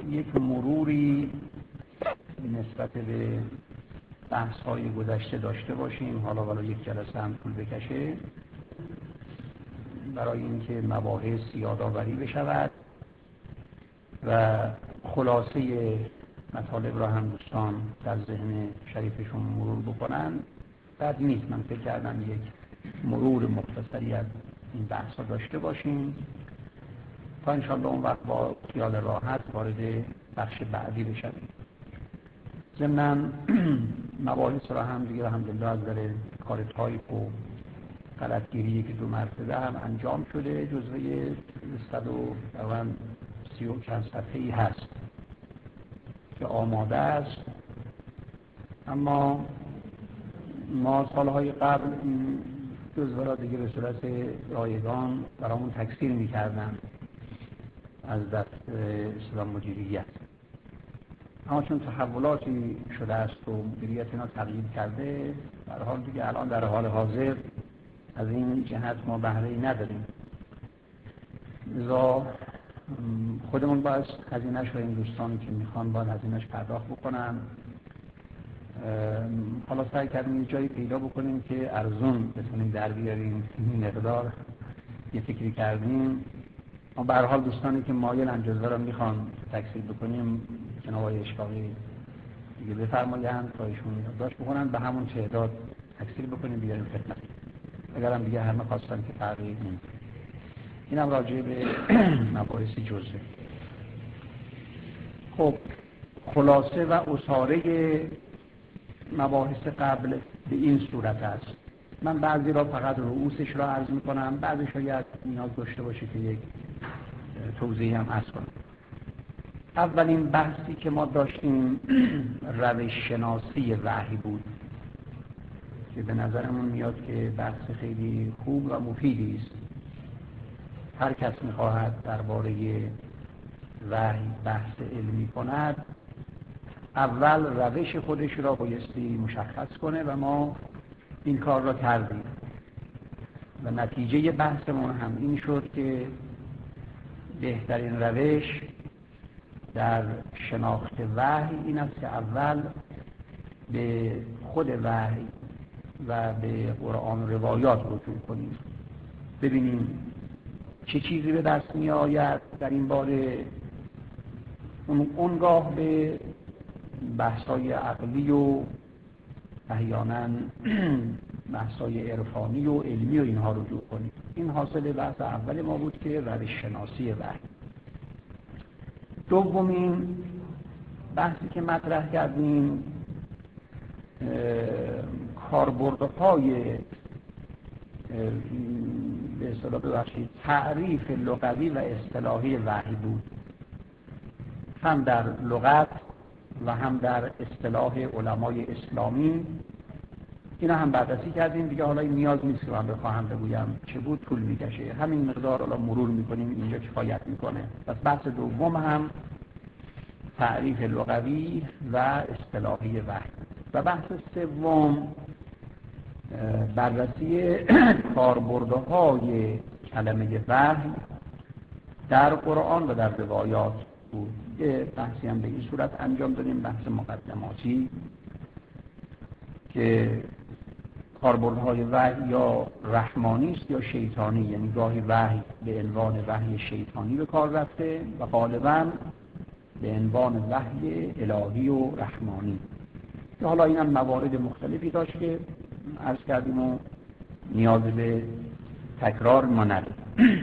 یک مروری نسبت به بحث‌های گذشته داشته باشیم، حالا ولی یک جلسه هم طول بکشه، برای اینکه مباحث یادآوری بشود و خلاصه مطالب را هم دوستان در ذهن شریفشون مرور بکنن. بد نیست، من فکر کردم یک مرور مختصری از این بحث‌ها داشته باشیم تا انشاءالله اون وقت با خیال راحت وارد بخش بعدی بشویم. ضمناً مباحث را هم دیگه الحمدلله از در کار تایپ و غلطگیری که 2 مرتبه هم انجام شده، جزوه 130 و چند صفحه‌ای هست که آماده است. اما ما سالهای قبل این جزوه را دیگه به صورت رایگان برامون تکثیر می‌کردن از دست اسلام مدیریت، اما چون تحولاتی شده است و مدیریت اینا تغییر کرده، در حال دیگه الان در حال حاضر از این جهت ما بهره‌ای نداریم، لذا خودمون باید هزینه‌اش رو این دوستانی که میخوان باید هزینه‌اش پرداخت بکنن. حالا سعی کردیم یه جایی پیدا بکنیم که ارزون بتونیم در بیاریم این مقدار، یه فکری کردیم. ما به هر حال دوستانی که مایلن جزوه رو میخوان تکثیر بکنیم جناب آقای اشفاقی دیگه بفرمایند تا ایشون یادداشت بکنن، به همون تعداد تکثیر بکنیم بیاریم خدمت. اگر هم دیگه همه خواستن که تغییر نمی‌کنه. اینم راجع به مباحث جزوه. خب خلاصه و اصاره مباحث قبل به این صورت است. من بعضی را فقط رؤوسش را عرض می‌کنم، بعضی شاید نیاز داشته باشه که یک توضیحی هم عرض کنم. اولین بحثی که ما داشتیم روش شناسی وحی بود که به نظرمون میاد که بحث خیلی خوب و مفیدی است. هر کس می‌خواهد درباره وحی بحث علمی کند، اول روش خودش را بایستی مشخص کنه و ما این کار را کردیم و نتیجه بحثمون هم این شد که بهترین روش در شناخت وحی این است که اول به خود وحی و به قرآن و روایات رجوع کنیم، ببینیم چه چیزی به دست می آید در این باره، اونگاه به بحث‌های عقلی و احیانا بحث‌های عرفانی و علمی و اینها رجوع کنیم. این حاصل بحث اول ما بود که روش شناسی وحی. دومین بحثی که مطرح کردیم کاربردهای به اصطلاح تعریف لغوی و اصطلاحی وحی بود، هم در لغت و هم در اصطلاح علمای اسلامی. اینا هم بررسی کردیم دیگه، حالا این نیاز نیست که من بخواهم بگویم چه بود، طول میکشه، همین مقدار حالا مرور میکنیم، اینجا کفایت میکنه. پس بحث دوم هم تعریف لغوی و اصطلاحی وحی و بحث سوم بررسی کاربردهای کلمه وحی در قرآن و در روایات بود. یه بحثی هم به این صورت انجام دادیم، بحث مقدماتی که کاربردهای وحی یا رحمانی است یا شیطانی، یعنی گاهی وحی به عنوان وحی شیطانی به کار رفته و غالباً به عنوان وحی الهی و رحمانی. که حالا اینم موارد مختلفی داشت که عرض کردیم و نیاز به تکرار ما نداریم.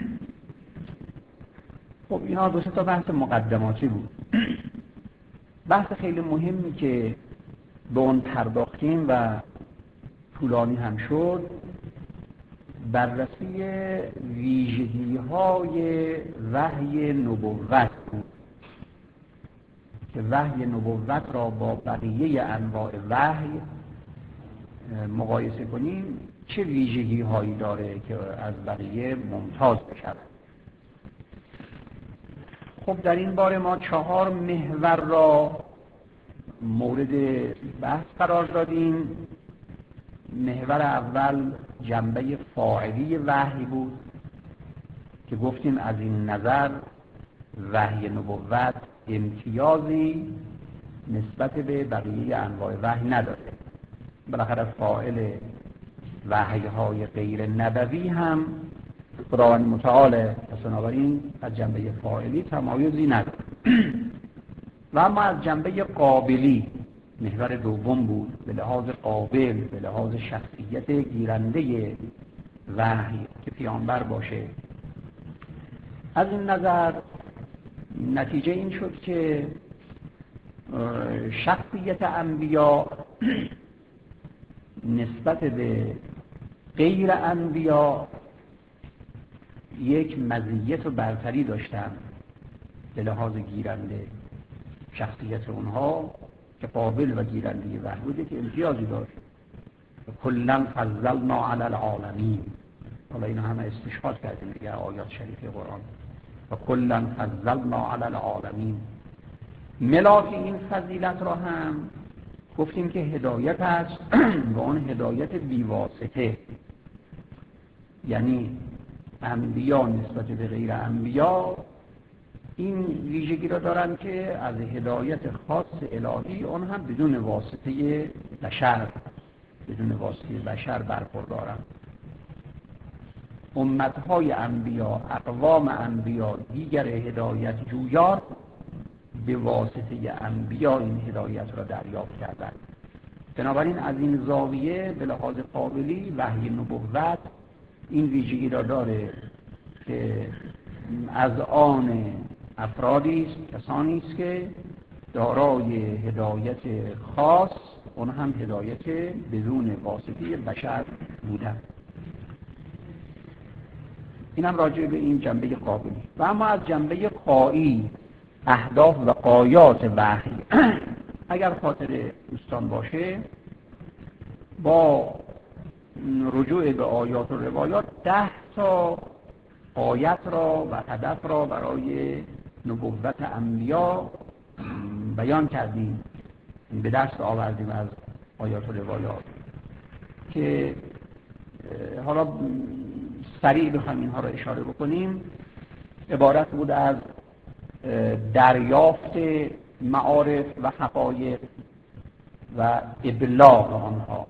خب اینا 2 تا بحث مقدماتی بود. بحث خیلی مهمی که به اون پرداختیم و طولانی هم شد، بررسی ویژگی‌های وحی نبوت بود که وحی نبوت را با بقیه انواع وحی مقایسه کنیم، چه ویژگی‌هایی داره که از بقیه ممتاز بشود. خب در این باره ما 4 محور را مورد بحث قرار دادیم. محور اول جنبه فاعلی وحی بود که گفتیم از این نظر وحی نبوت امتیازی نسبت به بقیه انواع وحی نداره. بالاخره فاعل وحی‌های غیر نبوی هم خداوند متعال، پس بنابراین از جنبه فاعلی تمایزی نداره. و اما از جنبه قابلی محور دوم بود، به لحاظ قابل، به لحاظ شخصیت گیرنده وحی که پیامبر باشه. از این نظر نتیجه این شد که شخصیت انبیا نسبت به غیر انبیا یک مزیت و برتری داشتن به لحاظ گیرنده. شخصیت اونها که قابل و گیرنده وحی بوده که امتیازی داشت. کلاً فضلنا علی العالمین. حالا اینا همه استشهاد کردیم دیگه آیات شریفه قرآن. و کلاً فضلنا علی العالمین. ملاک این فضیلت را هم گفتیم که هدایت است و اون هدایت بیواسطه، یعنی انبیا نسبت به غیر انبیا این ویژگی را دارن که از هدایت خاص الهی اون هم بدون واسطه بشر برخوردارند. امتهای انبیا، اقوام انبیا دیگر هدایت جویان به واسطه انبیا این هدایت را دریافت کردند. بنابراین از این زاویه به لحاظ قابلی وحی نبوت این ویژگی را داره که از آن افرادی است، کسانی است که دارای هدایت خاص، اون هم هدایت بدون واسطه بشر بودند. این هم راجع به این جنبه قابلی. و اما از جنبه قایی، اهداف و غایات وحی اگر خاطر دوستان باشه، با رجوع به آیات و روایات 10 تا غایت را و هدف را برای نبوت انبیا بیان کردیم، به دست آوردیم از آیات و روایات که حالا سریع بخوایم اینها را اشاره بکنیم. عبارت بود از دریافت معارف و حقایق و ابلاغ آنها،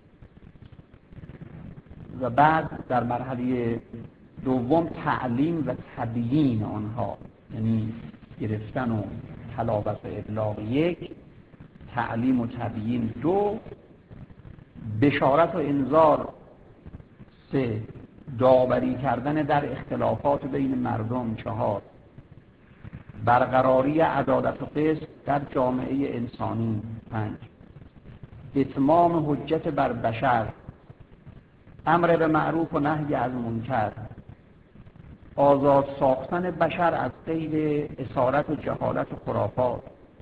و بعد در مرحله دوم تعلیم و تبیین آنها، یعنی گرفتن و تلاوت و ابلاغ 1، تعلیم و تبیین 2، بشارت و انذار 3، داوری کردن در اختلافات بین مردم 4، برقراری عدالت و قسط در جامعه انسانی 5، اتمام حجت بر بشر، امر به معروف و نهی از منکر، آزاد ساختن بشر از قید اسارت و جهالت و خرافات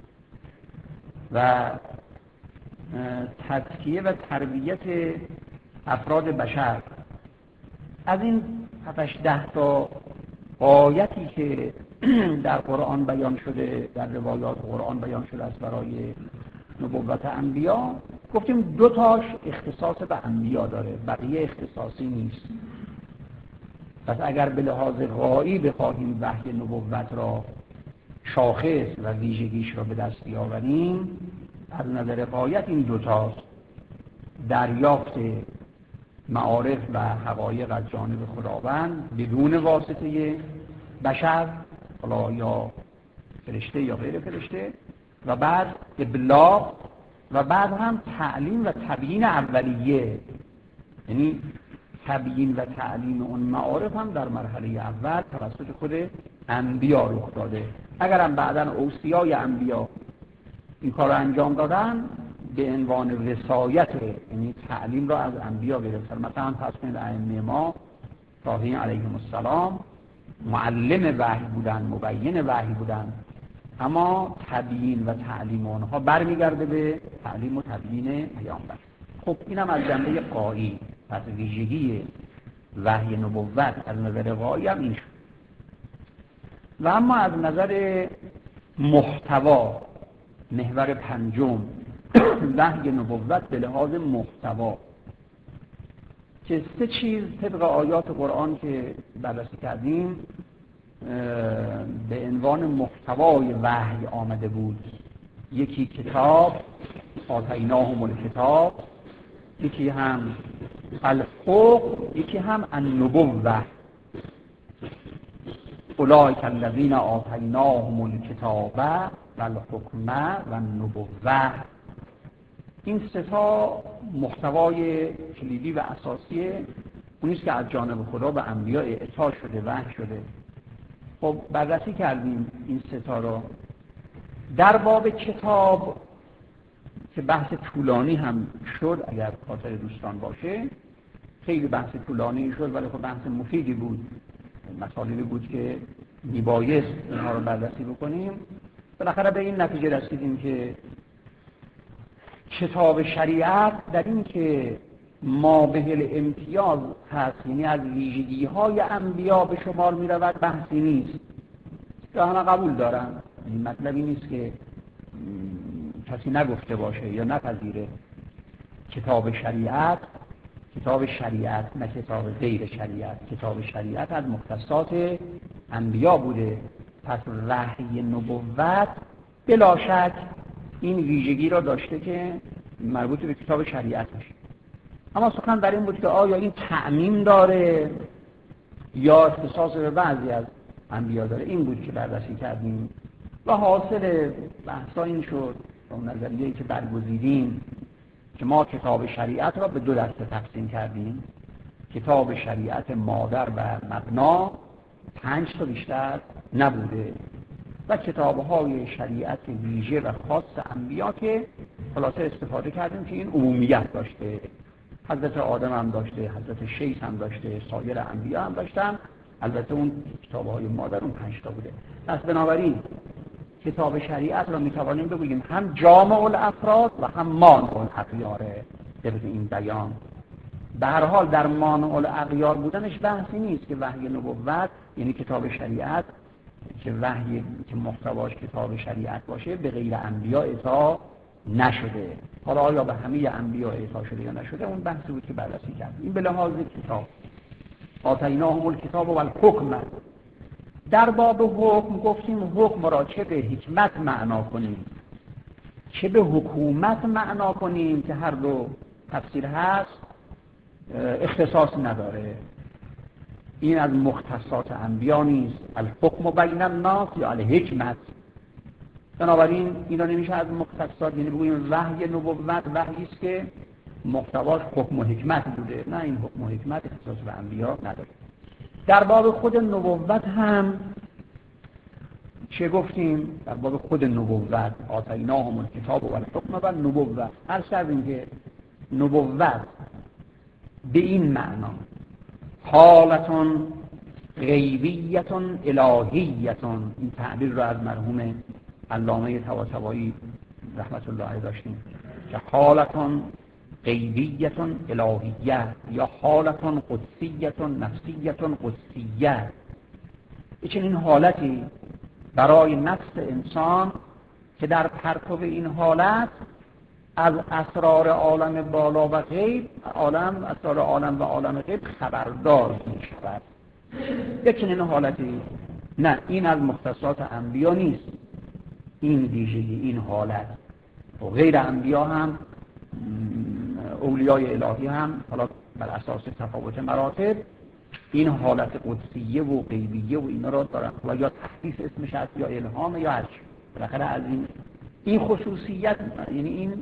و تزکیه و تربیت افراد بشر. از این 7-10 تا آیتی که در قرآن بیان شده، در روایات قرآن بیان شده است برای نبوت انبیا، گفتیم 2 تاش اختصاص به انبیا داره، بقیه اختصاصی نیست. پس اگر به لحاظ غایی بخواهیم وحی نبوت را شاخص و ویژگیش را به دست بیاوریم، از نظر غایت این 2 تاست: دریافت معارف و حقایق از جانب خداوند بدون واسطه بشر، حالا یا فرشته یا غیر فرشته، و بعد ابلاغ، و بعد هم تعلیم و تبیین اولیه، یعنی تبیین و تعلیم اون معارف هم در مرحله اول توسط خود انبیا رخ داده. اگر هم بعداً اوصیای انبیا این کار رو انجام دادن، به عنوان رسایت، یعنی تعلیم را از انبیا گرفتن. مثلا پس کنید ائمه ما طاهرین علیهم السلام معلم وحی بودن، مبین وحی بودن، اما تبیین و تعلیم اونها برمیگرده به تعلیم و تبیین پیامبر. خب اینم از جنبه غایی. پس ویژگی وحی نبوت از نظر غایی هم این شد. و اما از نظر محتوا، محور پنجم، وحی نبوت به لحاظ محتوا، که 3 چیز طبق آیات قرآن که بررسی کردیم به عنوان محتوای وحی آمده بود. یکی کتاب، آتیناهم الکتاب، یکی هم الحکم، یکی هم النبوة. اولئک الذین آتیناهم الکتاب والحکم والنبوة. این سه تا محتوای کلیدی و اساسیه، اونیست که از جانب خدا به انبیا اعطا شده، وحی شده. خب بررسی کردیم این سه تا رو. در باب کتاب که بحث طولانی هم شد، اگر خاطر دوستان باشه، خیلی بحث طولانی شد ولی خب بحث مفیدی بود، مطالبی بود که میبایست اینها رو بررسی بکنیم. بالاخره به این نتیجه رسیدیم که کتاب شریعت در این که ما به الامتیاز هست، یعنی از ویژگی‌های انبیا به شمار می‌رود، بحثی نیست که همه قبول دارن. این مطلبی نیست که کسی نگفته باشه یا نپذیره. کتاب شریعت نه کتاب غیر شریعت. کتاب شریعت از مختصات انبیا بوده، پس وحی نبوت بلا شک این ویژگی را داشته که مربوط به کتاب شریعت میشه. اما سخن بر این بود که آیا این تعمیم داره یا اختصاص به بعضی از انبیا داره. این بود که بررسی کردیم و حاصل بحثا این شد، اون نظریه‌ای که برگزیدیم، که ما کتاب شریعت را به دو دسته تقسیم کردیم. کتاب شریعت مادر و مبنا 5 تا بیشتر نبوده، و کتاب‌های شریعت ویژه و خاص انبیا که خلاصه استفاده کردیم که این عمومیت داشته. حضرت آدم هم داشته، حضرت شیث هم داشته، سایر انبیا هم داشتن. البته اون کتاب‌های مادر اون 5 تا بوده. پس بنابراین کتاب شریعت را میتوانیم بگوییم هم جامع الافراد و هم مانع الاغیاره. در این بیان به هر حال در مانع الاغیار بودنش بحثی نیست که وحی نبوت، یعنی کتاب شریعت که وحی که محتواش کتاب شریعت باشه، به غیر انبیا اعطا نشده. حالا آیا به همه انبیا اعطا شده یا نشده، اون بحثی بود که بررسی کردیم. این به لحاظ کتاب. آتیناهم الکتاب و الحکم. در باب حکم گفتیم حکم را چه به حکمت معنا کنیم چه به حکومت معنا کنیم، که هر دو تفسیر هست، اختصاص نداره. این از مختصات انبیا نیست. الحکم بین الناس یا الحکمت. بنابراین اینا نمیشه از مختصات، یعنی بگوییم وحی نبوت وحی است که محتواش حکم و حکمت بوده. نه، این حکم و حکمت اختصاص به انبیا نداره. در باب خود نبوت هم چه گفتیم؟ در باب خود نبوت آتیناهم الکتاب و الحکم و النبوة. عرض کردیم که نبوت به این معنا حالتون غیبیتون الهیتون، این تعبیر رو از مرحوم علامه طباطبایی رحمت الله علیه داشتیم، که حالتون غیبیتون الهیه یا حالتون قدسیتون نفسیتون قدسیه. چنین حالتی برای نفس انسان که در پرتو این حالت از اسرار عالم بالا و غیب، اسرار عالم و عالم غیب خبردار می‌شود. چنین حالتی نه، این از مختصات انبیا نیست. این ویژگی، این حالت و غیر انبیا هم، اولیای الهی هم، حالا بر اساس تفاوت مراتب، این حالت قدسیه و غیبیه و اینا را دارن، و یا تحدیث اسمش هست یا الهام یا هرچی. بالاخره از این خصوصیت، یعنی این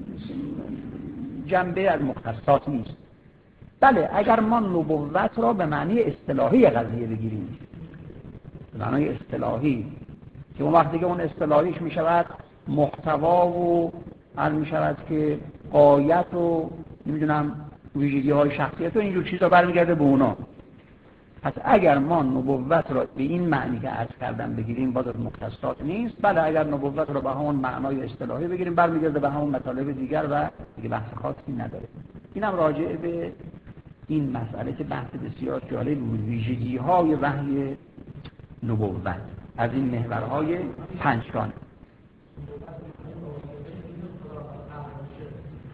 جنبه از مختصات نیست. بله، اگر ما نبوت را به معنی اصطلاحی قضیه بگیریم، به معنی اصطلاحی، که اون وقتی که اون اصطلاحیش می شود محتوا و عرض می شود که غایت و نمیدونم ویژگی های شخصیت و اینجور چیزا برمیگرده به اونا. پس اگر ما نبوت را به این معنی که عرض کردم بگیریم، باز از مختصات نیست. بله، اگر نبوت را به همون معنای اصطلاحی بگیریم، برمیگرده به همون مطالب دیگر و دیگه بحث خاصی نداره. اینم راجع به این مسئله که بحث بسیار جالب بود، ویژگی های وحی نبوت از این محورهای 5 گانه.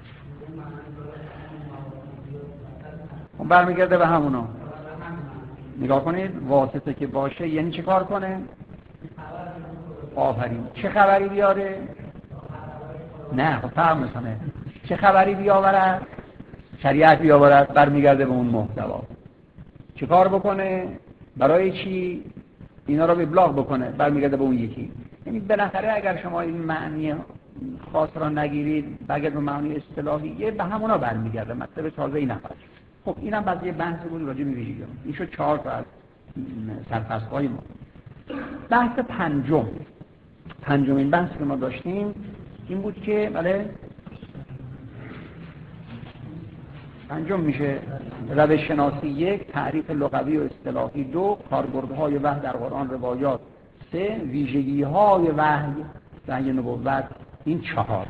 برمیگرده به همونا. نگاه کنید واسطه که باشه یعنی چه کار کنه؟ آفرین. چه خبری بیاره؟ نه خب فهم میکنه. چه خبری بیاورد؟ شریعت بیاورد، برمیگرده به اون محتوا. چه کار بکنه؟ برای چی؟ اینا رو ابلاغ بکنه، برمیگرده به اون یکی. یعنی بالاخره اگر شما این معنی خاص را نگیرید بگید به معنی اصطلاحیه به همونا برمیگرده، مطلب تازه‌ای نخواهد. خب اینم بعد یه بحث بود راجع به ویژگی. این شد 4 تا از سرفصل‌های ما. بحث پنجمین بحث که ما داشتیم این بود که بله پنجم میشه روش شناسی 1، تعریف لغوی و اصطلاحی 2، کاربردهای وحی در قرآن روایات 3، ویژگی‌های وحی نبوت این 4.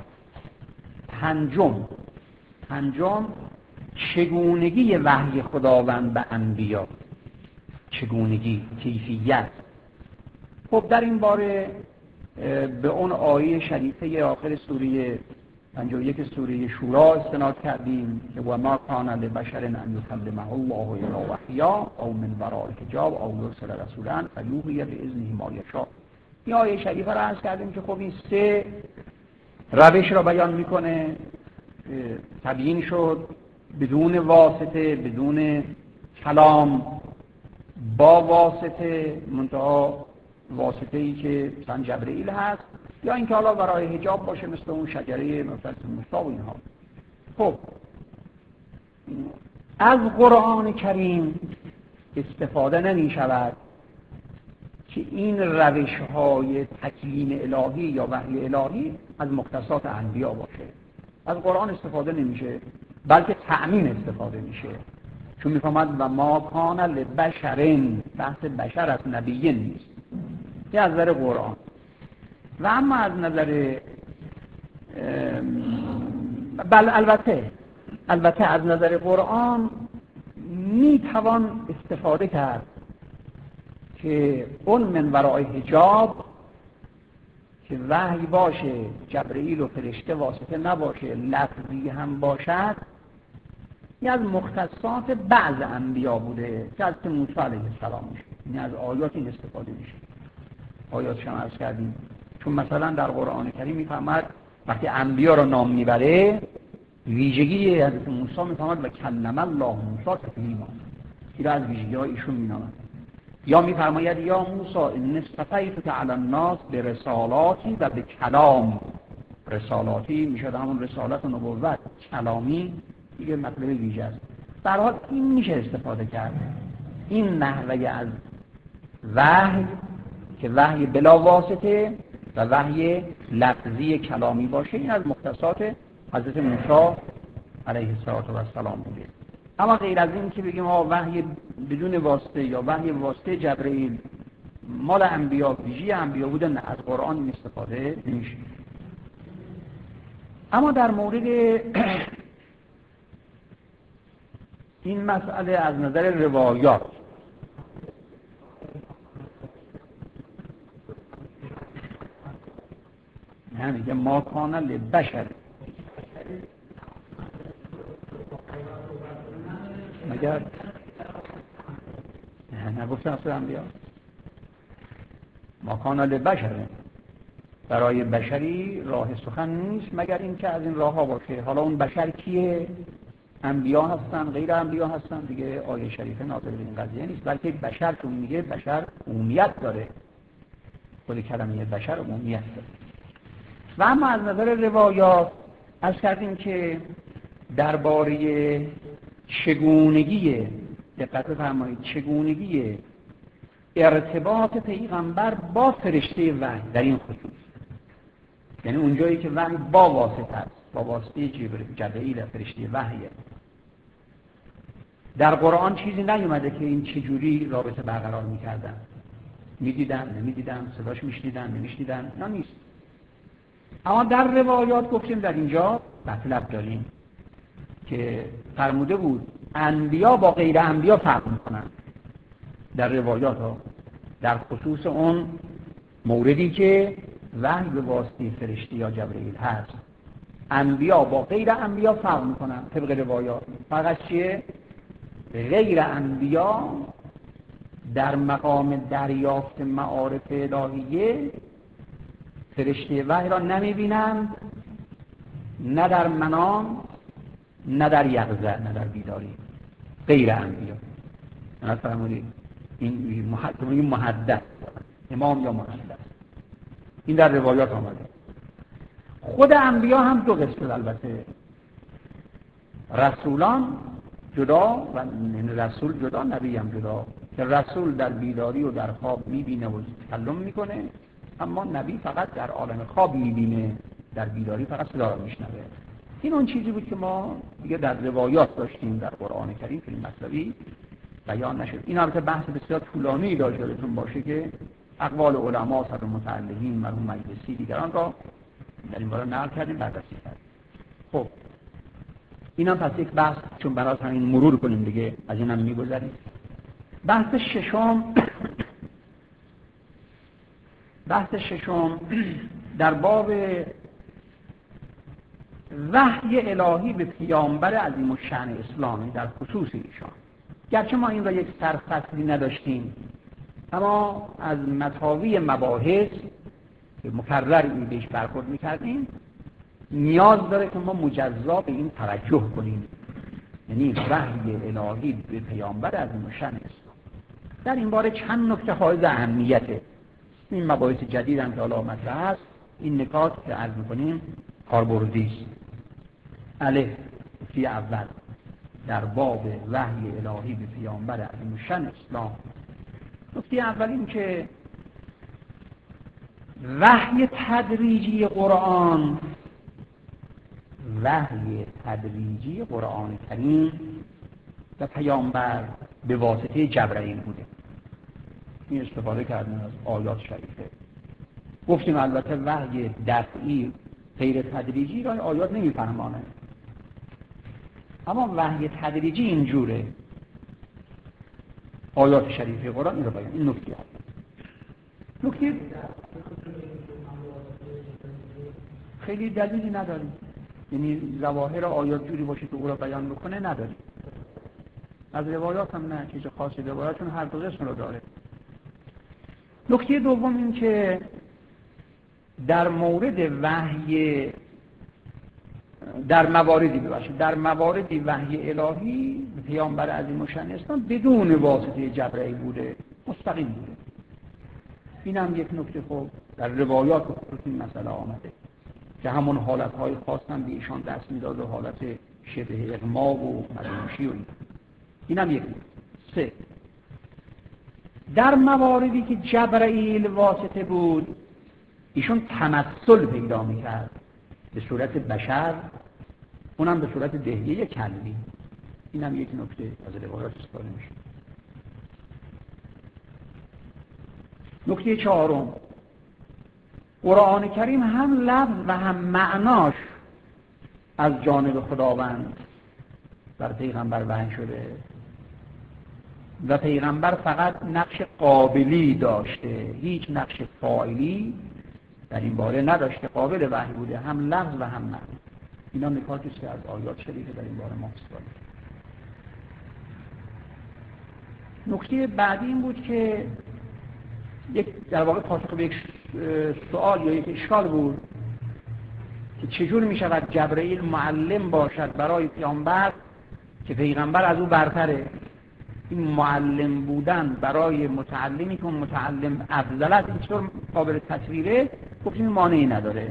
پنجم چگونگی وحی خداوند به انبیا، چگونگی، کیفیت. خب در این باره به اون آیه شریفه آخر سوره 51 سوره شورا استناد کردیم که و ما کان لبشر ان یکلمه الله الا وحیا او من وراء حجاب او یرسل رسولا فیوحی باذنه ما یشاء. این آیه شریفه را عرض کردیم که خب این 3 روش را بیان میکنه. تبیین شد بدون واسطه، بدون کلام، با واسطه، منتها واسطه ای که مثلا جبرئیل هست، یا اینکه حالا برای حجاب باشه مثل اون شجره مثلا موسی و اینها. خب از قرآن کریم استفاده نمی شود که این روش های تکلیم الهی یا وحی الهی از مختصات انبیا باشه. از قرآن استفاده نمیشه، بلکه تعمیم استفاده میشه. چون میفهمد و ما کان لبشرین، بحث بشر از نبیین نیست، یه از نظر قرآن. و اما از نظر البته از نظر قرآن میتوان استفاده کرد که اون من ورای حجاب که وحی باشه، جبرئیل و فرشته واسطه نباشه، لفظی هم باشد، این از مختصات بعض انبیا بوده که از موسی علیه السلام میشه. این از آیات این استفاده میشه. آیات شما عرض کردیم. چون مثلا در قرآن کریم میفهمد وقتی انبیا رو نام میبره ویژگی حضرت موسی میفهمد و کلم الله موسی تکلیما، این از ویژگی های ایشون مینامد. یا میفرماید یا موسی ان اصطفیتک علی الناس برسالاتی و به کلام. رسالاتی میشه همون رسالت و نبوت، کلامی دیگه مطلب ویژه است. در حال این میشه استفاده کرد. این نحوه از وحی که وحی بلا واسطه و وحی لفظی کلامی باشه، این از مختصات حضرت موسی علیه السلام بوده. اما غیر از این که بگیم وحی بدون واسطه یا وحی واسطه جبرئیل مال انبیا، ویژه انبیا بوده، نه، از قرآن این استفاده نمیشه. اما در مورد این مسئله از نظر روایات میگه ما کان لبشر، مگر نگفتن اصلا انبیا ما کان لبشر، برای بشری راه سخن نیست مگر این که از این راه ها باشه. حالا اون بشر کیه؟ انبیا هستن، غیر انبیا هستن، دیگه آیه شریفه ناظر به این قضیه نیست، بلکه بشر چون میگه بشر عمومیت داره، خود کلمه بشر عمومیت داره. و اما از نظر روایات از کردیم که درباره چگونگی، دقت فرمایید، چگونگی ارتباط پیغمبر با فرشته وحی در این خصوص، یعنی اونجایی که وحی با واسطه است، با واسطه جبرئیل فرشته وحیه، در قرآن چیزی نیومده که این چجوری رابطه برقرار میکردن، میدیدن نمیدیدن، صداش میشنیدن نمیشنیدن، نه نیست. اما در روایات گفتیم در اینجا مطلب داریم که فرموده بود انبیا با غیر انبیا فرق میکنن در روایات ها، در خصوص اون موردی که وحی به واسطه فرشته یا جبرئیل هست. انبیا با غیر انبیا فرق میکنن طبق روایات. فقط چیه؟ غیر انبیا در مقام دریافت معارف الهیه فرشته وحی را نمی‌بینند، نه در منام، نه در یقظه، نه در بیداری، غیر انبیا. من از فرمودید این محدث امام یا محدث، این در روایات آمده. خود انبیا هم دو قسمت، البته رسولان جدا و رسول جدا، نبی هم جدا، که رسول در بیداری و در خواب میبینه و تکلم میکنه، اما نبی فقط در عالم خواب میبینه، در بیداری فقط صدا را میشنوه. این اون چیزی بود که ما دیگه در روایات داشتیم، در قرآن کریم فیلم مطلبی بیان نشد. این البته بحث بسیار طولانی داشت، یادتون باشه که اقوال علما، صدر متعلقین، مرحوم مجلسی، دیگران را در این باره نقل کردیم، بررسی کردیم. خب این هم پس یک بحث، چون برای همین مرور کنیم دیگه، از این هم میگذاریم. بحث ششم در باب وحی الهی به پیامبر عظیم الشأن اسلامی در خصوص ایشان. گرچه ما این را یک سرفصلی نداشتیم، اما از مطاوی مباحث که مکرر این بهش برخورد میکردیم، نیاز داره که ما مجزا به این توجه کنیم، یعنی وحی الهی به پیامبر عظیم الشأن اسلام. در این باره چند نکته حائز اهمیته. این مباحث جدید هم که حالا مطرح است، این نکات که عرض می‌کنیم کاربردی است. الف، نکته اول در باب وحی الهی به پیامبر عظیم الشأن اسلام. نکته اول این که وحی تدریجی قرآن کریم و پیامبر به واسطه جبرئیل بوده. این استفاده کردن از آیات شریفه. گفتیم البته وحی دفعی غیر تدریجی را آیات نمی‌فهمانه، اما وحی تدریجی اینجوره، آیات شریفه قرآن این رو بیان. این نکته هست. نکته خیلی دلیلی نداریم، یعنی ظواهر آیات جوری باشه که او را بیان بکنه نداریم. از روایات هم نه، چیز خاصی روایاتون هر دو قسم رو داره. نکته دوم این که در مورد وحی در مواردی وحی الهی پیامبر عظیم الشأن اسلام بدون واسطه جبرئیل بوده، مستقیم بوده. این هم یک نکته خوب در روایات خصوص این مسئله آمده که همون حالتهای خاص هم به ایشان دست میداد و حالت شبه اغما و مدهوشی و این هم یک نکته. 3. در مواردی که جبرئیل واسطه بود، ایشون تمثل پیدا میکرد به صورت بشر، اونم به صورت دهیه کلبی. این هم یک نکته از روایات استفاده میشه. نکته 4، قرآن کریم هم لفظ و هم معناش از جانب خداوند بر پیغمبر وحی شده و پیغمبر فقط نقش قابلی داشته، هیچ نقش فاعلی در این باره نداشته، قابل وحی بوده، هم لفظ و هم معنی. اینا نکاتی است که از آیات شریفه در این باره ما استفاده کردیم. نکته بعدی این بود که در واقع پاسخ به یک سوال یا یک اشکال بود که چجور می شود جبرئیل معلم باشد برای پیامبر که پیغمبر از او برتره. این معلم بودن برای متعلمی که متعلم افضل است، این چطور قابل تصویره؟ گفتیم مانعی نداره.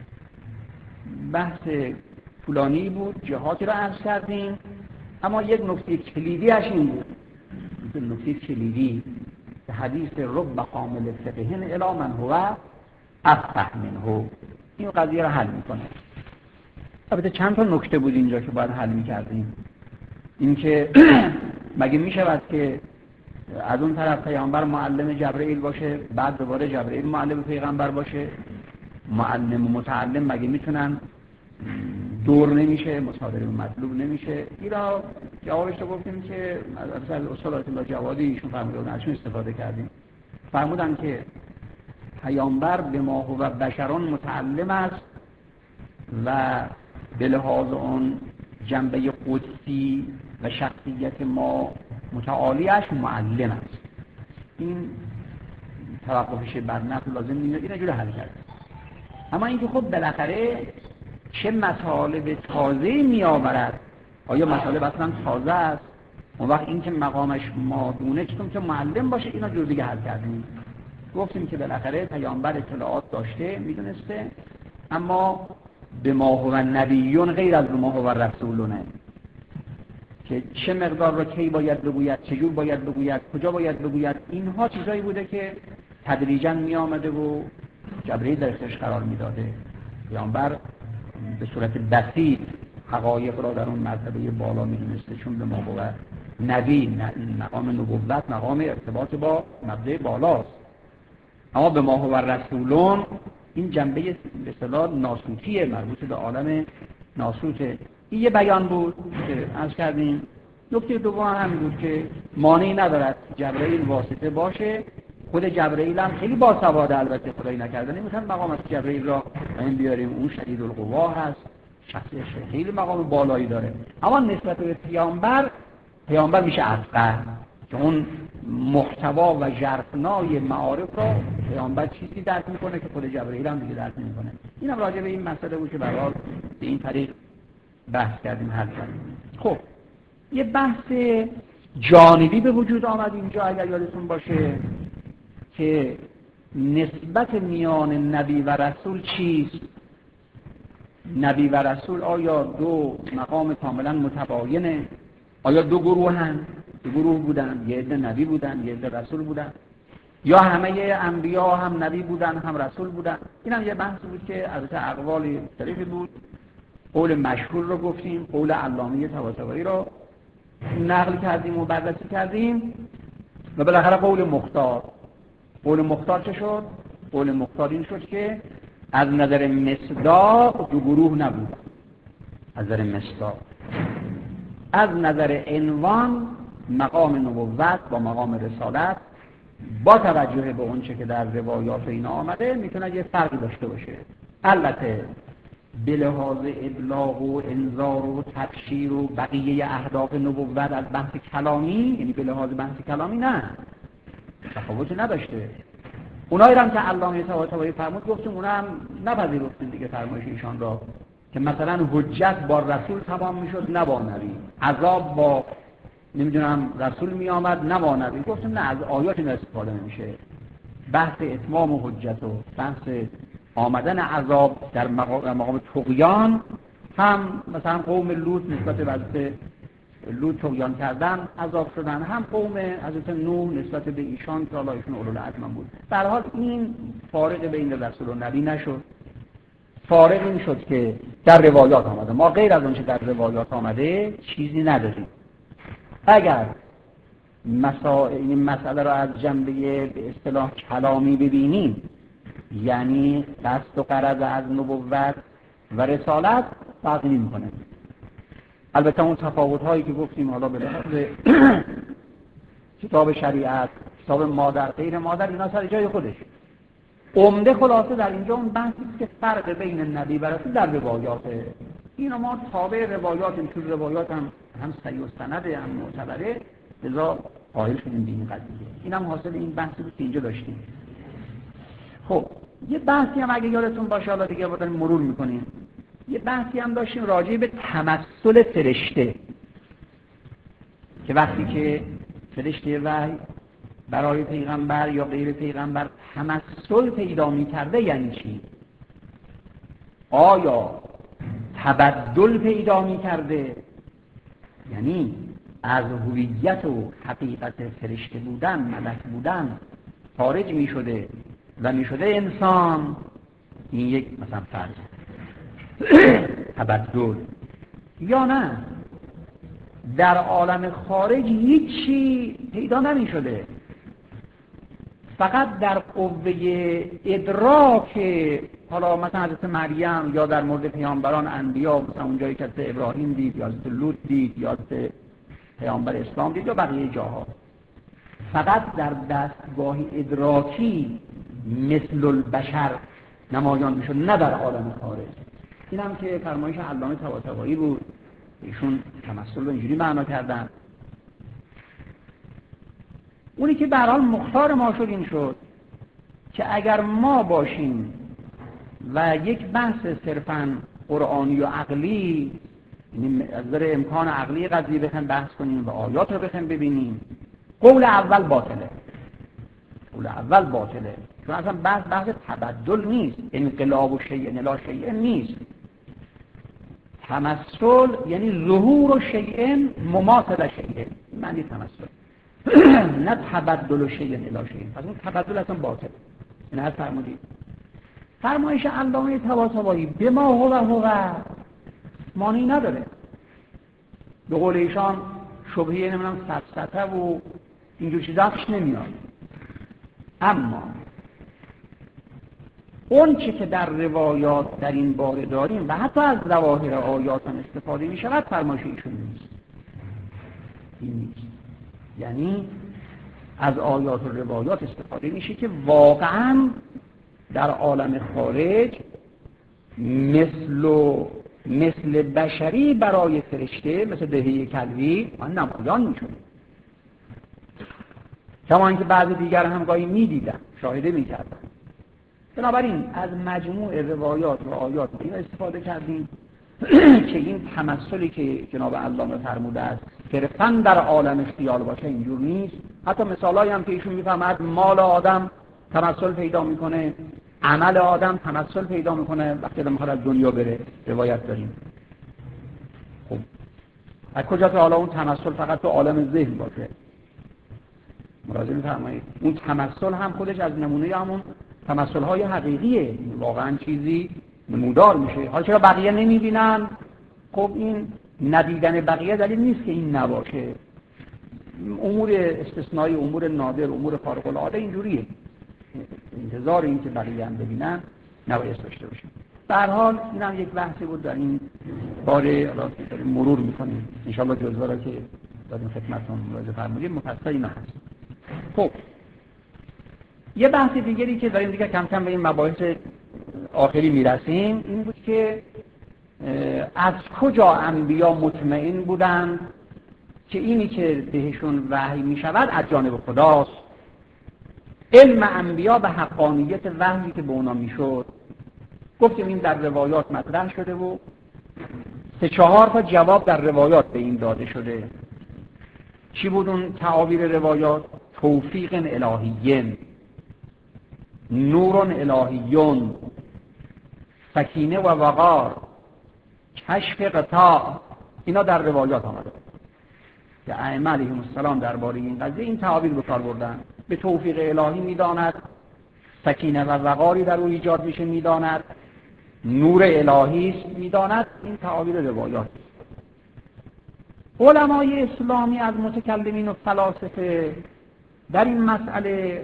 بحث طولانی بود، جهاتی را عرض کردیم، اما یک نکته کلیدی اش این بود، نکته کلیدی که حدیث رب کامل فقهن الی من هو افقه منه، این قضیه را حل میکنه. البته چند تا نکته بود اینجا که باید حل میکردیم. این که مگه میشود که از اون طرف پیامبر معلم جبرئیل باشه، بعد دوباره جبرئیل معلم پیغمبر باشه؟ معلم و متعلم مگه میتونن دور نمیشه، مصادره و مطلوب نمیشه؟ این را جوابش رو گفتیم که از استاد آیت الله جوادی ایشون فرمودن، ازشون استفاده کردیم. فرمودن که پیامبر به ما هو بشران متعلم است و به لحاظ اون جنبه قدسی و شخصیت ما متعالیش معلم است. این توقفش بر نقل لازم نیست، این جور حل کرد. اما اینکه خب بالاخره چه مطالب تازه می آورد، آیا مطالب اصلا تازه است، اون وقت این که مقامش مادونه چون که معلم باشه، اینا جور دیگه حل کردیم. گفتیم که بالاخره پیامبر اطلاعات داشته، میدونسته، اما به ما هو نبیون غیر از ما هو رسولونه، که چه مقدار را کی باید بگوید، چجور باید بگوید، کجا باید بگوید، اینها چیزایی بوده که تدریجاً می آمده و جبرئیل در اختیارش قرار میداده. پیامبر به صورت بسیط حقایق را در اون مرتبه بالا میدونسته، چون به ما هو نبی، مقام نبوت مقام ارتباط با مبدأ بالاست. اما به ما هو رسولون این جنبه به اصطلاح ناسوتیه، مربوط به عالم ناسوته. این یه بیان بود که عرض کردیم. نکته دوم هم بود که مانعی ندارد جبرئیل واسطه باشه. خود جبرئیل هم خیلی باسواده، البته خدایی نکرده نمیتونن مقام از جبرئیل را این بیاریم، اون شدید القوا هست، شخصیت خیلی مقام بالایی داره. اما نسبت به پیامبر میشه افقه، که اون محتوا و ژرفنای معارف را پیامبر چیزی درک میکنه که خود جبرئیل هم دیگه درک نمیکنه. اینم راجع به این مسئله بود که برای به این طریق بحث کردیم، حل کردیم. خب یه بحث جانبی به وجود آمد اینجا، اگر یادتون باشه، که نسبت میان نبی و رسول چیست؟ نبی و رسول آیا دو مقام کاملا متباینه؟ آیا دو گروه بودن، یه عده نبی بودن یه عده رسول بودن، یا همه انبیا هم نبی بودن هم رسول بودن؟ این هم یه بحث بود که البته اقوال مختلفی بود. قول مشهور رو گفتیم، قول علامه طباطبایی رو نقل کردیم و بررسی کردیم، و بالاخره قول مختار چه شد؟ قول مختار این شد که از نظر مصداق دو گروه نبود. از نظر مصداق، از نظر عنوان مقام نبوت با مقام رسالت با توجه به اون چه که در روایات اینا آمده میتونه یه فرقی داشته باشه. البته به لحاظ ابلاغ و انذار و تبشیر و بقیه اهداف نبوت از بحث کلامی، یعنی به لحاظ بحث کلامی نه، تفاوتی نداشته. اونایی هم که علامه طباطبایی فرمود گفتیم اونا هم نپذیرفتیم دیگه فرمایش ایشان را، که مثلا حجت با رسول تمام میشد نه با نبی، عذاب با نمیدونم رسول می آمد نه با نبی. گفتیم نه، از آیات این استفاده نمیشه. بحث اتمام و حجت و بحث آمدن عذاب در مقام طغیان، هم مثلا قوم لوط نسبت به حضرت لوط طغیان کردن عذاب شدن، هم قوم حضرت نوح نسبت به ایشان که الله ایشون اولوالعزم بود. به هر حال این فارق بین رسول و نبی نشد. فارق این شد که در روایات آمده، ما غیر از اون چه در روایات آمده چیزی نداریم. اگر این مسئله را از جنبه به اصطلاح کلامی ببینیم، یعنی قصد و غرض از نبوت و رسالت فرقی نمی‌کنه. البته اون تفاوت‌هایی که گفتیم حالا به لحاظ کتاب شریعت، کتاب مادر، غیر مادر، اینا سر جای خودش. عمده خلاصه در اینجا اون بحثی که فرق بین نبی و رسول در روایات، اینا ما تابع روایاتیم، چون روایات هم صحیح و سنده، هم معتبره، لذا قائل شدیم به این قضیه. این هم حاصل این بحثی بود که اینجا داشتیم. خب یه بحثی هم اگه یادتون باشه، حالا دیگه بودن مرور میکنیم، یه بحثی هم داشتیم راجع به تمثل فرشته، که وقتی که فرشته وحی برای پیغمبر یا غیر پیغمبر تمثل پیدا می‌کرده یعنی چی؟ آیا تبدل پیدا می‌کرده، یعنی از هویت و حقیقت فرشته بودن، ملک بودن خارج می‌شده و می‌شده انسان؟ این یک مثلا فرض تبدل. یا نه، در عالم خارج هیچی پیدا نمی‌شده، فقط در قوه ادراک، حالا مثلا حضرت مریم یا در مورد پیامبران انبیا، مثلا اونجایی که حضرت ابراهیم دید یا حضرت لوط دید یا حضرت پیامبر اسلام دید یا بقیه جاها، فقط در دستگاه ادراکی مثل البشر نمایان میشد، نه در عالم خارج. این هم که فرمایش علامه طباطبایی بود، ایشون تمثل رو اینجوری معنا کردن. اونی که به هر حال مختار ما شد این شد که اگر ما باشیم و یک بحث صرفاً قرآنی و عقلی، یعنی از نظر امکان عقلی قضیه بخوایم بحث کنیم و آیات رو بخوایم ببینیم، قول اول باطله. قول اول باطله، چون اصلا بحث تبدل نیست، انقلاب و شیء الی شیء نیست. تمثل یعنی ظهور و شیء مماثل شیء، معنی تمثل نه تبدل و شیء الی شیء. پس اون تبدل اصلا باطله. این هست فرمودید فرمایش علامه طباطبایی به ما هو معنی نداره. به قول ایشان شبهه نمیدونم سفسطه و اینجور چیزا توش نمیاد. اما اون چه که در روایات در این باره داریم و حتی از ظواهر آیات هم استفاده می شود، فرمایش ایشون نیست. این نیست. یعنی از آیات و روایات استفاده میشه که واقعا در عالم خارج مثل بشری برای فرشته، مثل دهی کلوی من نمایان میشون، کما اینکه بعضی دیگر هم گاهی میدیدن، شاهده میکردن. بنابراین از مجموع روایات و آیات این استفاده کردیم که این تمثلی که جناب علامه فرموده است صرفاً در عالم خیال باشه اینجور نیست. حتی مثالایی هم که ایشون میفهمد مال آدم تمثل پیدا میکنه، عمل آدم تمثل پیدا میکنه وقتی آدم میخواد از دنیا بره، روایت داریم. خب از کجا که حالا اون تمثل فقط تو عالم ذهن باشه؟ مراجعه میفرمایید اون تمثل هم خودش از نمونه همون تمثل های حقیقیه، واقعا چیزی نمودار میشه. حالا چرا بقیه نمیبینن؟ خب این ندیدن بقیه دلیل نیست که این نباشه. امور استثنایی، امور نادر، امور خارق العاده اینجوریه. انتظار این که بقیه هم ببینن نباید داشته باشه. به هر حال این هم یک بحثی بود در این باره، الان داریم مرور میکنیم ان شاء الله جزوه را که داریم خدمتتون مراجعه فرمودیم مفصل اینا هست. خب یه بحث دیگری که داریم دیگه کم کم به این مباحث آخری میرسیم این بود که از کجا انبیا مطمئن بودند که اینی که بهشون وحی میشود از جانب خداست. علم انبیا به حقانیت وحی که به اونا میشد گفتیم این در روایات مطرح شده و 3-4 تا جواب در روایات به این داده شده. چی بود اون تعابیر روایات؟ توفیق الهیین، نور الهیون، سکینه و وقار، کشف قطاع. اینا در روایات آمده که ائمه علیهم السلام درباره این قضیه این تعابیر به کار بردن. به توفیق الهی میداند، سکینه و وقاری در او ایجاد میشه میداند، نور الهی است میداند. این تعابیر روایات. علمای اسلامی از متکلمین و فلاسفه در این مسئله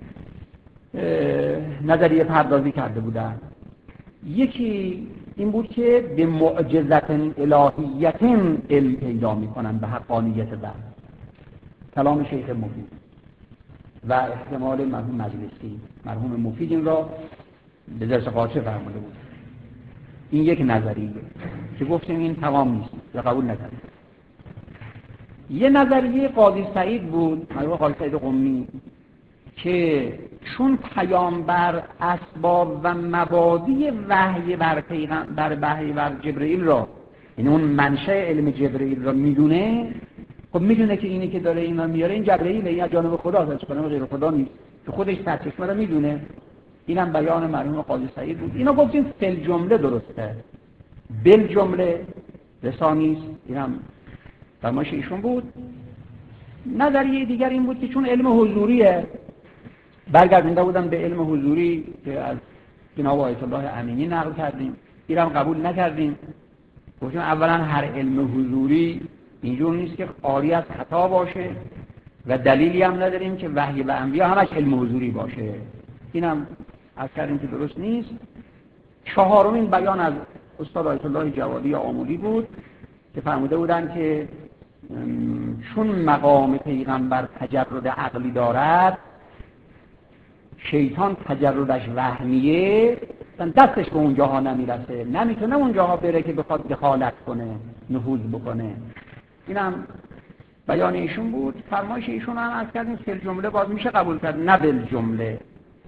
نظریه پردازی کرده بودند. یکی این بود که به معجزت الهیت علم پیدا میکنن به حقانیت وحی. کلام شیخ مفید و احتمال مرحوم مجلسی، مرحوم مفید این را به درس قاطع فرموده بود. این یک نظریه که گفتیم این تمام نیست یا قبول نکردیم. یه نظریه قاضی سعید بود، مرحوم قاضی سعید قمی، که چون پیامبر اسباب و مبادی وحی بر وحی بر جبرئیل را، یعنی اون منشأ علم جبرئیل را میدونه، خب میدونه که اینی که داره اینا میاره این جبرئیل، این از جانب خداست، از جانب غیر خدا نیست، که خودش سرچشمه را میدونه. اینم بیان مرحوم قاضی سعید بود. اینا گفتیم فل جمله درسته، بل جمله رسانیست. اینم فرمایش ایشون بود. نظریه دیگر این بود که چون علم حضوریه، برگردونده بودن به علم حضوری که از جناب آیت الله امینی نقل کردیم، اینم قبول نکردیم. گفتیم اولا هر علم حضوری اینجور نیست که عاری از خطا باشه و دلیلی هم نداریم که وحی به انبیا همش علم حضوری باشه. اینم از کردیم که درست نیست. چهارمین بیان از استاد آیت الله جوادی آمولی بود که فرموده بودن که چون مقام پیغمبر تجرد عقلی دارد، شیطان تجردش وهمیه، دستش به اونجاها نمیرسه، نمیتونه اونجاها بره که بخواد دخالت کنه، نفوذ بکنه. اینم بیان ایشون بود. فرمایش ایشون هم از کردیم فی الجمله باز میشه قبول کرد، نه بالجمله.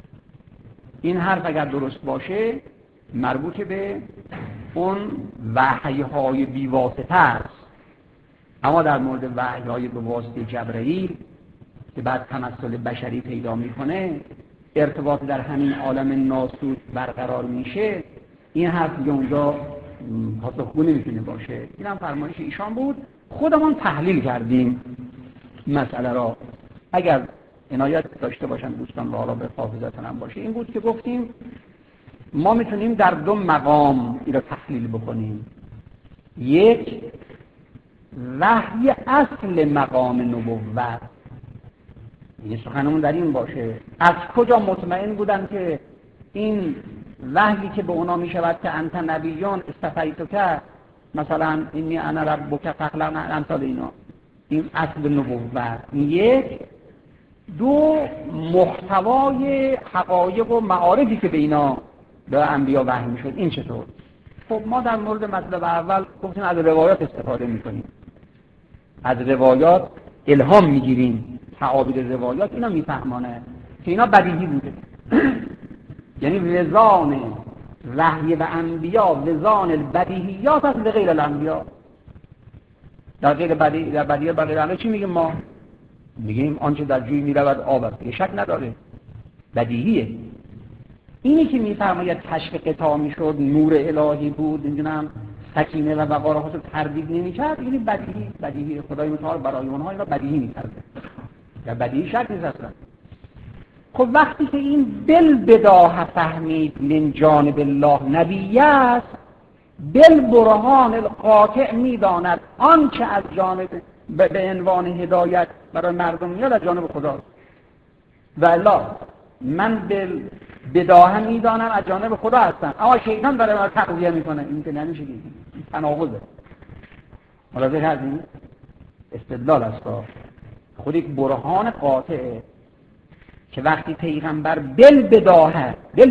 این حرف اگر درست باشه مربوط به اون وحی‌های بی‌واسطه است، اما در مورد وحی‌های به واسطه جبرئیل که بعد تمثل بشری پیدا میکنه، ارتباط در همین عالم ناسوت برقرار میشه، این حرف دیگه اونجا پاسخگو نمیتونه باشه. این هم فرمایش ایشان بود. خودمون تحلیل کردیم مسئله را، اگر عنایت داشته باشن دوستان و حالا به حافظتون هم باشه. این بود که گفتیم ما میتونیم در دو مقام این را تحلیل بکنیم. یک، وحی اصل مقام نبوت، یه سخنمون در این باشه از کجا مطمئن بودن که این وحی که به اونا میشود که انت نبیون استفیتک، مثلا اینی انا ربک فاخلع امثال اینا، این اصل نبوت. یک. دو، محتوای حقایق و معارفی که به اینا به انبیا وحی میشد، این چطور؟ خب ما در مورد مطلب اول گفتیم از روایات استفاده میکنیم، از روایات الهام میگیریم، تعابیر روایات اینا میفهمانه که اینا بدیهی بوده. یعنی وزان وحی و انبیا وزان البدیهیات است به غیر الانبیا. در غیر بدیهی، در بدیهی بغیر انبیا چی میگیم ما؟ میگیم آنچه در جوی میرود آب است، یه شک نداره، بدیهیه. اینی که میفرماید کشف قطاع میشد، نور الهی بود، نمیدونم سکینه و وقار خودش تردید نمیکرد، یعنی بدیهی خدای متعال برای اونها اینا بدیهی میکرده، در بدیهی شک نیست اصلا. خب وقتی که این بالبداهه فهمید من جانب الله نبی است، بالبرهان القاطع میداند آنچه از جانب به عنوان هدایت برای مردم میاد از جانب خداست. و الا من بداهه میدانم از جانب خدا هستم، اما شیطان داره ما تقویه میکنه، این که نمیشه، این تناقضه. ملاحظه کردین؟ استدلال است خود یک برهان قاطعه که وقتی پیغمبر بالبداهه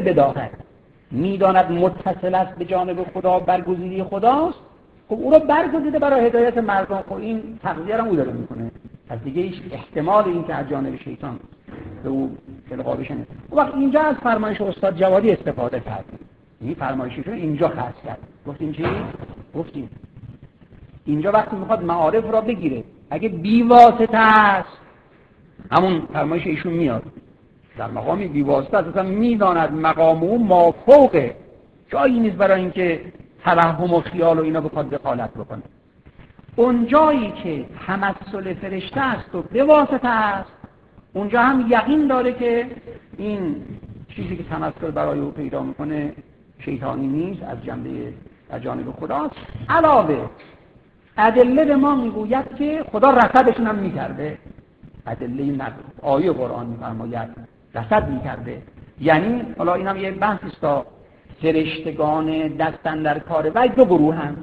میداند متصل است به جانب خدا، برگزیده خداست، خب او رو برگزیده برای هدایت مردم. خب این تقویه رو او داره میکنه، از دیگه هیچ احتمال این که از جانب شیطان به او القا بشه نیست. وقت اینجا از فرمایش استاد جوادی استفاده کردیم، این فرمایشش رو اینجا خاص کرد. گفتیم چی؟ گفتیم اینجا وقتی میخواد معارف را بگیره، اگه بی واسطه است، همون فرمایش ایشون میاد در مقامی بی واسطه است، اصلا میداند مقام او مافوقه، جایی نیست برای اینکه توهم و خیال و اینا بخواد دخالت بکنه. اون جایی که تمثل فرشته است و به واسطه است، اونجا هم یقین داره که این چیزی که تمثل برای او پیدا میکنه شیطانی نیست، از جانب خداست. علاوه ادله به ما میگوید که خدا رصدشون هم میکرده، ادله آیه قرآن میفرماید رصد میکرده. یعنی حالا این هم یه بحثی است تا فرشتگان دستن در کار وحی دو گروه هم،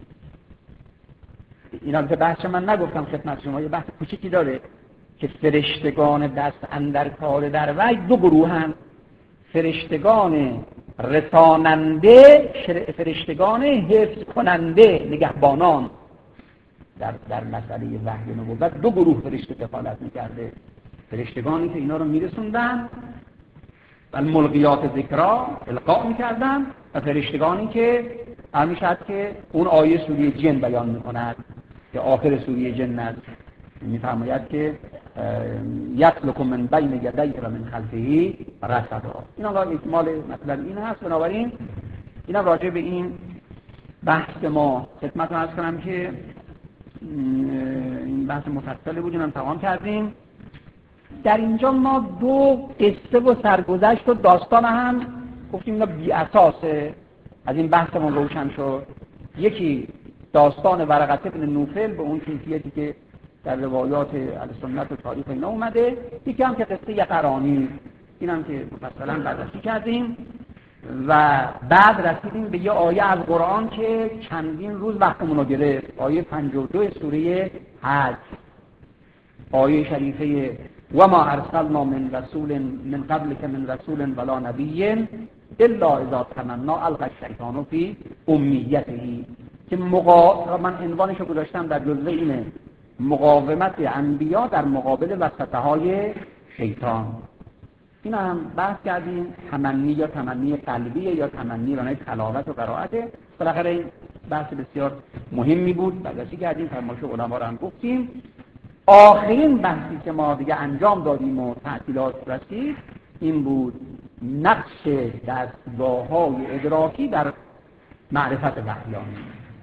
اینا که بحث من نگفتم خدمت شما، یه بحث کوچیکی داره که فرشتگان دست اندر کار در وحی دو گروه هم، فرشتگان رساننده، فرشتگان حفظ کننده، نگهبانان. در مسئله وحی نبوت دو گروه فرشته دخالت میکرده، فرشتگانی که اینا رو میرسوندن و ملقیات ذکرا القا میکردن، و فرشتگانی که همیشه که اون آیه سوره جن بیان میکند که آخر سوره جن است، میفرماید که یسلک من بین یدیه و من خلفه رصدا. این الان اکمال مطلب این هست. بنابراین اینا راجع به این بحث ما خدمتتون عرض کنم که این بحث مفصلی بود، اینم تمام کردیم. در اینجا ما دو قصه و سرگذشت و داستان هم گفتیم اینا بی اساسه، از این بحثمون روشن شد. یکی داستان ورقه بن نوفل به اون کیفیتی که در روایات اهل سنت و تاریخ اینا اومده، یکی هم که قصه یقرانی، اینم که مفصلا بررسی کردیم و بعد رسیدیم به یه آیه از قرآن که چندین روز وقتمون رو گرفت، آیه 52 سوره حج، آیه شریفه و ما ارسلنا من رسول من قبل که من رسول ولا نبی الا اذا تمنى القى الشیطان فی امنیته، که من عنوانش رو گذاشتم در جزوه اینه مقاومت انبیا در مقابل وسوسه‌های شیطان. این هم بحث کردیم، تمنی یا تمنی قلبیه یا تمنی برای تلاوت و قرائته. بالاخره این بحث بسیار مهمی بود، بررسی کردیم، فرمایش علما رو هم گفتیم. آخرین بحثی که ما دیگه انجام دادیم و تعطیلات رسید این بود نقش دستگاه‌های ادراکی در معرفت وحیانی.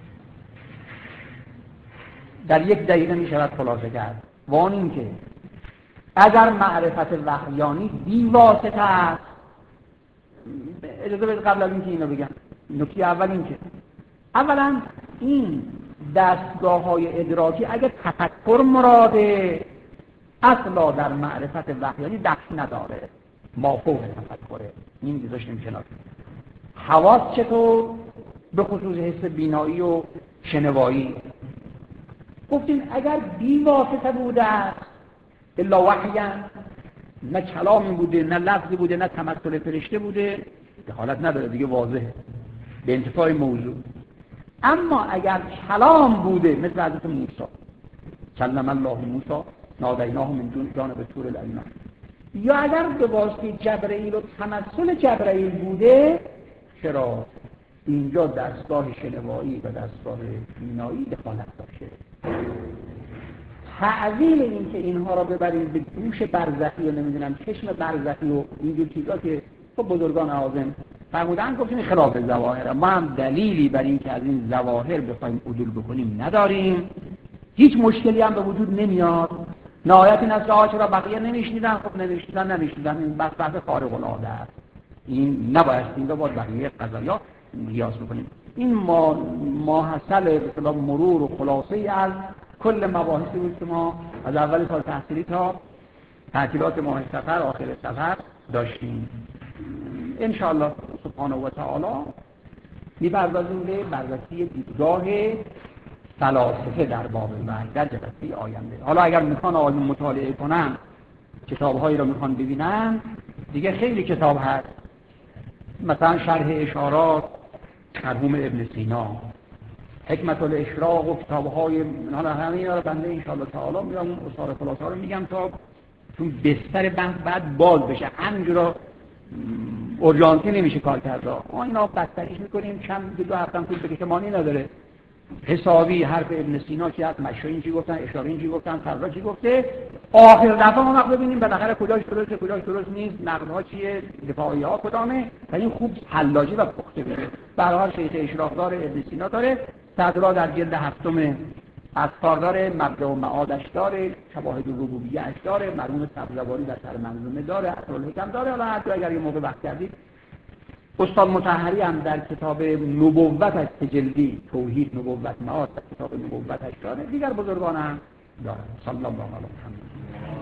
در 1 دقیقه می شود خلاصه کرد و آن این که اگر معرفت وحیانی بی واسطه است، اجازه بدید قبل از اینکه اینو بگم، نکته اول این که اولا این دستگاه‌های ادراکی اگر تفکر مراده اصلا در معرفت وحیانی دخل نداره، مافوق تفکره، این دیزاش نمی‌شناسه. حواس چطور؟ به خصوص حس بینایی و شنوایی. گفتیم اگر بی واسطه بوده است الا وحیاً، نه کلامی بوده، نه لفظی بوده، نه تمثل فرشته بوده، دخالت نداره دیگه، واضحه به انتفاع موضوع. اما اگر کلام بوده مثل حضرت موسی، کلم الله موسی نادیناه من دون جانب طور الایمن، یا اگر به واسطه جبرئیل و تمثل جبرئیل بوده، چرا اینجا دستگاه شنوایی و دستگاه بینایی دخالت داشته. تعویل این که اینها را ببرید به گوش برزخی و نمیدونم چشم برزخی و اینجور چیزا که خب بزرگان اعاظم فرمودن، گفتیم خلاف ظواهر. ما هم دلیلی بر این که از این ظواهر بخوایم عدول بکنیم نداریم، هیچ مشکلی هم به وجود نمیاد. نهایت این است که چرا بقیه نمیشنیدن؟ خب نمیشنیدن، این بحث خارق العاده است، این نباید این رو با بقیه قضایا قیاس بکنیم. این ماحصل به اصطلاح مرور و خلاصه از کل مباحثی بود که ما از اول سال تحصیلی تا تعطیلات ماه سفر آخر سفر داشتیم. ان شاء الله سبحانه و تعالی می‌پردازیم به بررسی دیدگاه فلاسفه در باب وحی در جلسه آینده. حالا اگر میخوان آقایون مطالعه کنن، کتاب‌هایی رو میخوان ببینن، دیگه خیلی کتاب هست، مثلا شرح اشارات مرحوم ابن سینا، حکمت الاشراق و کتاب‌های، حالا همه اینا رو بنده ان شاء الله تعالی میام اون اصار خلاصه رو میگم تا تو بستر بحث بعد باز بشه. همینجورا اورژانسی نمیشه کار کرد. ما اینا بستریش میکنیم، چند دو هفته طول بکشه، معنی نداره. حسابی حرف ابن سینا که از مشایخ چی گفتن، اشاره اینجوری گفتن، فردا چی گفته، آخر دفعه ما وقت ببینیم بالاخره کجاش درسته کجاش درست نیست، نقدها چیه، دفاعی ها کدامه، و این خوب حلاجی و پخته بشه. به هر حال شیخ اشراق داره، ابن سینا داره، صدرا در جلد 7 اذکار داره، مبدأ و معادش داره، شواهد ربوبیه اش داره، مرحوم سبزواری در سر منظومه داره، اصل‌الحکم داره. حالا حتی اگر یه موقع وقت کردید استاد مطهری هم در کتاب نبوت از تجلدی توحید نبوت معاد در کتاب نبوتش داره، دیگر بزرگان هم داره. صلی الله علیه و سلم.